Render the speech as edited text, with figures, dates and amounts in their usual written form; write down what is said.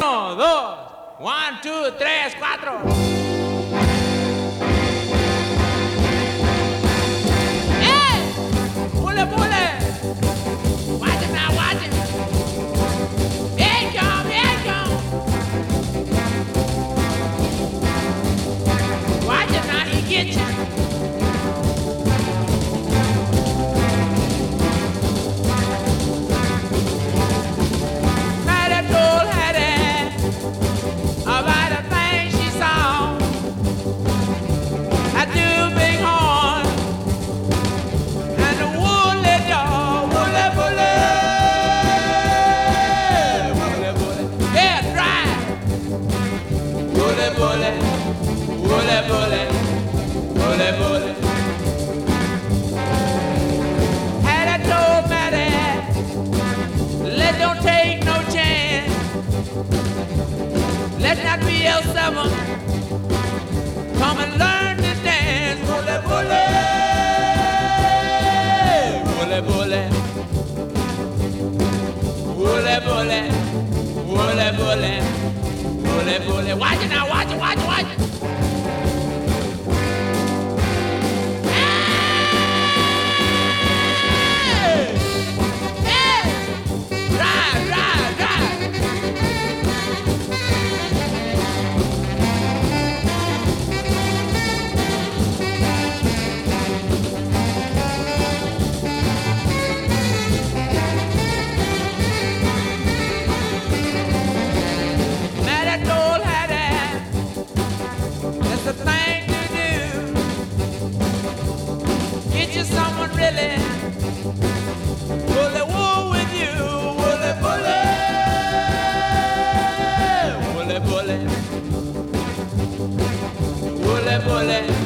Uno, dos. One, two, tres, cuatro. ¡Eh! ¡Pule, pule! Watch it now, watch it. Here it come, here it come. Watch it now, he get you. Let's not be L7. Come and learn to dance. Bully, bully. Bully, bully. Bully, bully. Bully, bully. Bully, bully. Watch it now, watch it, watch it, watch it. Someone really bully wool with you, bully, bully, bully, bully, bully, bully.